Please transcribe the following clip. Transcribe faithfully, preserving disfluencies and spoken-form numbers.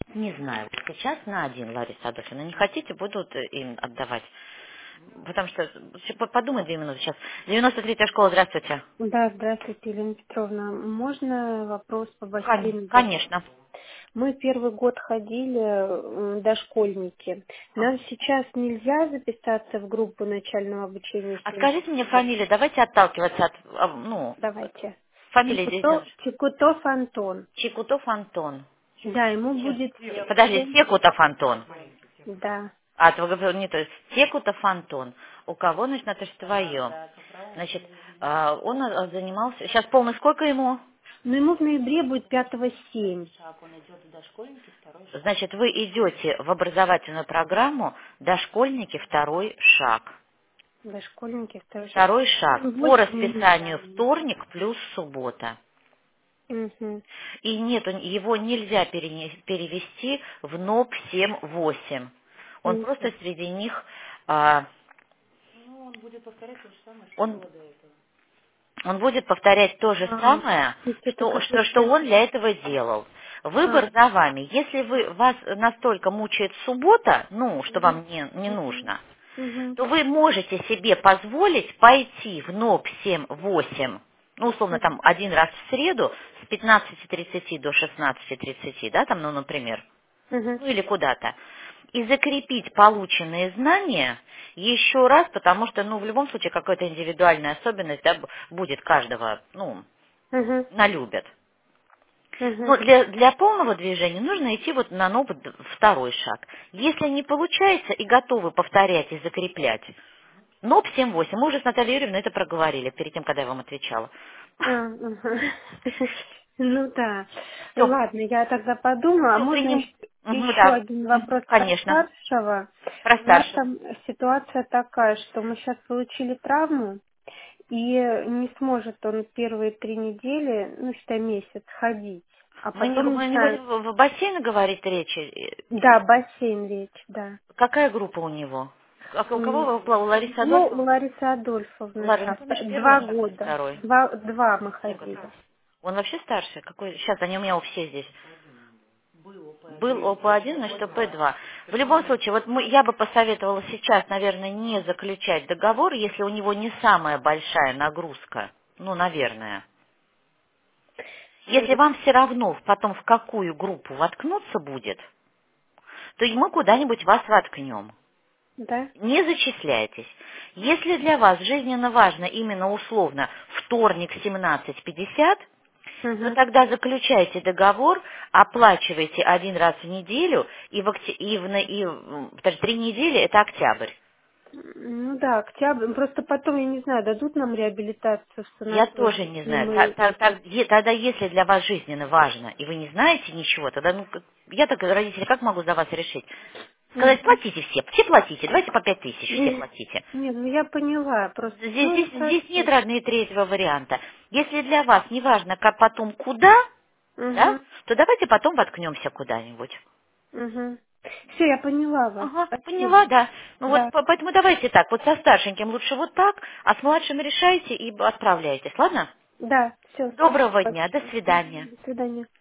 Не знаю. Сейчас на один, Лариса Адольфовна. Не хотите, будут им отдавать. Потому что, щ- по- подумай две минуты сейчас. девяносто третья школа, здравствуйте. Да, здравствуйте, Елена Петровна. Можно вопрос по Кон- бассейну задать? Конечно. Мы первый год ходили, м, дошкольники. Нам сейчас нельзя записаться в группу начального обучения, А если мы скажите сейчас мне ходим? фамилию, давайте отталкиваться от, а, ну, Давайте. фамилия здесь не Чекуто, нужна. Чекутов Антон. Чикутов Антон. Да, ему будет Подожди, семь. Секутов Антон. Да. А, ты говорил, не то есть, Секутов Антон. У кого, значит, это же твое. Значит, а, он а, занимался... Сейчас полный сколько ему? Но ему в ноябре будет пятого семь. Значит, вы идете в образовательную программу «Дошкольники. Второй шаг». Дошкольники второй шаг. Второй шаг. По восемь. расписанию вторник плюс суббота. Угу. И нет, он- его нельзя перене- перевести в НОП семь восемь. Он просто среди них, а, он, он будет повторять то же А, то самое, есть это что, что, что какой-то... он для этого делал. А, Выбор за вами. Если вы, вас настолько мучает суббота, ну, что угу. вам не, не нужно, Угу. то вы можете себе позволить пойти в НОП семь восемь, ну, условно, там, один раз в среду с пятнадцати тридцати до шестнадцати тридцати, да, там, ну, например, Угу. ну, или куда-то, и закрепить полученные знания еще раз, потому что, ну, в любом случае, какая-то индивидуальная особенность, да, б- будет каждого, ну, Угу. налюбят. Угу. Но для, для полного движения нужно идти вот на НОП д- второй шаг. Если не получается и готовы повторять и закреплять, НОП семь восемь, мы уже с Натальей Юрьевной это проговорили перед тем, когда я вам отвечала. А, ага. Ну да. Все, Ладно, я тогда подумаю. А все, можно приним. еще, Мгм, еще да, один мгм, вопрос про конечно. старшего? Про У нас старшего. там ситуация такая, что мы сейчас получили травму, и не сможет он первые три недели, ну, считай, месяц ходить. А Мы не, потом мы не начинает... будем в в бассейн говорить речи. Э, Да, бассейн речь, да. Какая группа у него? А У кого М, вы плавали? У Ларисы Ну, у Адольфовны? Ларисы Адольфовны Лара, ну шаг. помнишь, первый Два шаг или года. второй? Два, два мы Секунду. ходили. Он вообще старший? Какой? Сейчас, они у меня у всех здесь. Был О П один, значит О П два. В любом случае, вот мы- я бы посоветовала сейчас, наверное, не заключать договор, если у него не самая большая нагрузка. Ну, наверное. Если вам все равно потом в какую группу воткнуться будет, то и мы куда-нибудь вас воткнем. Да? Не зачисляйтесь. Если для вас жизненно важно именно условно вторник семнадцать пятьдесят, то Угу. тогда заключайте договор, оплачивайте один раз в неделю, и в, окте- и в, на- и в- подожди, три недели– это октябрь. Ну да, октябрь. Ну, просто потом, я не знаю, дадут нам реабилитацию в Я санатории, тоже не если знаю. Та- мы та- это... та- е- Тогда, если для вас жизненно важно, и вы не знаете ничего, тогда, ну, как- я так, родители, как могу за вас решить? Сказать, Мгм. платите все, все платите, давайте по пять тысяч, все Не, платите. не, ну я поняла, просто, Здесь, ну здесь, здесь нет хорошо. родные третьего варианта. Если для вас не важно, как потом куда, да, Угу, то давайте потом воткнемся куда-нибудь. угу. Все, я поняла вас, Ага, спасибо. поняла, да. Ну вот Да, по- поэтому давайте так, вот со старшеньким лучше вот так, а с младшим решайте и отправляйтесь, ладно? да, все, Доброго спасибо дня, до большое. свидания. Мгм, до свидания.